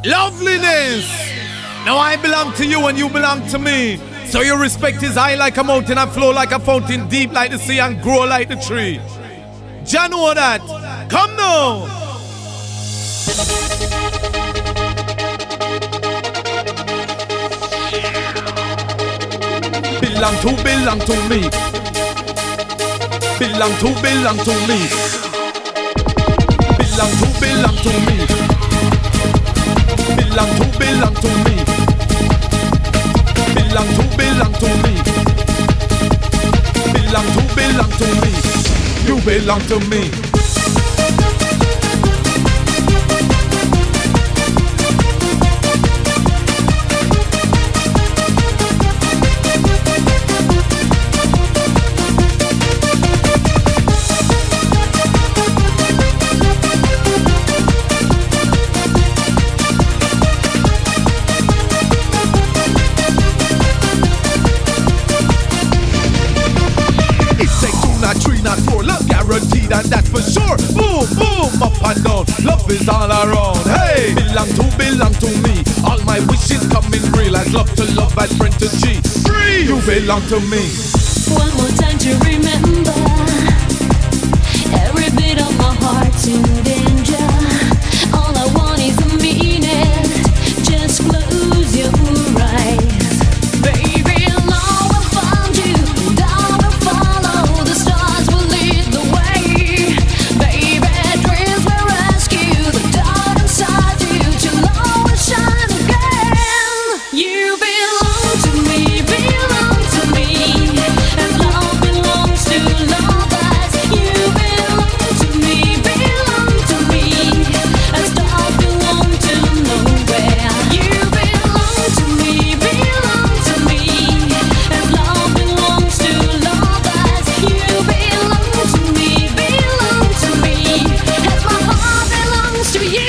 Loveliness. Now I belong to you and you belong to me. So your respect is high like a mountain and flow like a fountain, deep like the sea and grow like the tree. Jah know that. Come now. Belong to me. Belong to me. Belong to me. Belong to me. Belong to me. Belong to me. Belong to me. You belong to me. Guaranteed, and that's for sure. Boom, boom, up and down. Love is all around. Hey, belong to me. All my wishes coming real. As love to love, as friend to G. Free, you belong to me. One more time to remember. Every bit of my heart's in danger. All I want is a minute. Just close your eyes. Baby, Lord will find you. And I will follow. The stars will lead the way. Baby, dreams will rescue the dark inside you. Till love will shine again. You belong to me, belong to me. And love belongs to lovers. You belong to me, belong to me. And stars belong to nowhere. You belong to me, belong to me. And love belongs to lovers. You belong to me, belong to me. As my heart belongs to you.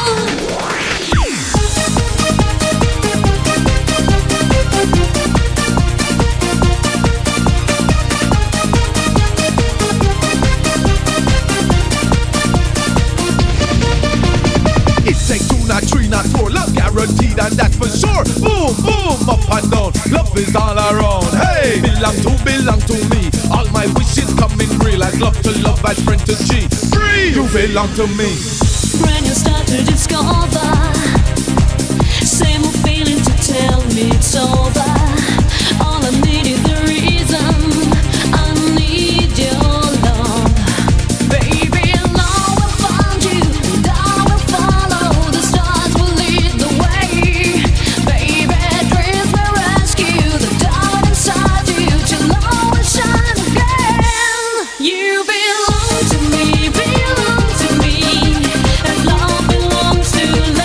It takes two, not three, not four. Love guaranteed, and that's for sure. Boom, boom, up and down. Love is all around. Hey, belong to me. All my wishes coming real. As love to love, as friend to G. Free, you belong to me. When you start to discover, same old feeling to tell me it's over. All I need is the reason. I need your love. Baby, love will find you. And I will follow. The stars will lead the way. Baby, dreams will rescue the dark inside you. Till love will shine again. You belong to me, belong to me. And love belongs to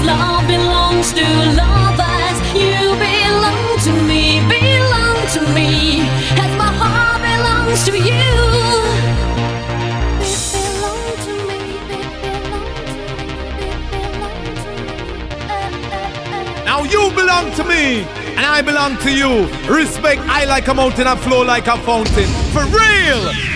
love belongs to lovers. You belong to me, as my heart belongs to you. It belongs to me, it belongs to me. Now you belong to me, and I belong to you. Respect I like a mountain, I flow like a fountain. For real!